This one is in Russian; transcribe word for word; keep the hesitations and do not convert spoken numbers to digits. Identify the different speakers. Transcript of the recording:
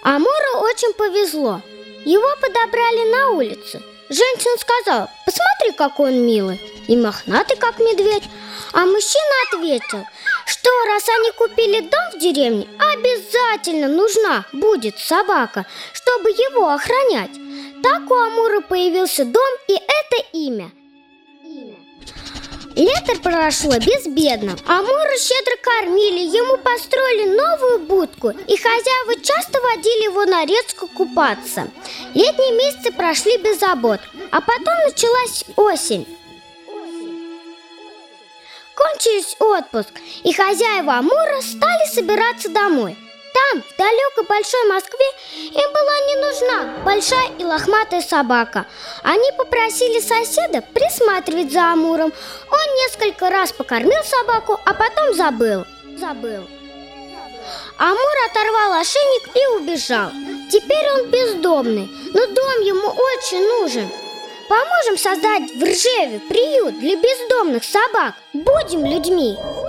Speaker 1: Амуру очень повезло. Его подобрали на улице. Женщина сказала: посмотри, какой он милый и мохнатый, как медведь. А мужчина ответил, что раз они купили дом в деревне, обязательно нужна будет собака, чтобы его охранять. Так у Амура появился дом и это имя. Лето прошло безбедно. Амура щедро кормили, ему построили новую будку, и хозяева часто водили его на речку купаться. Летние месяцы прошли без забот, а потом началась осень. Кончился отпуск, и хозяева Амура стали собираться домой. Там, в далекой большой Москве, им была не нужна большая и лохматая собака. Они попросили соседа присматривать за Амуром. Он несколько раз покормил собаку, а потом забыл. Забыл. Амур оторвал ошейник и убежал. Теперь он бездомный, но дом ему очень нужен. Поможем создать в Ржеве приют для бездомных собак. Будем людьми.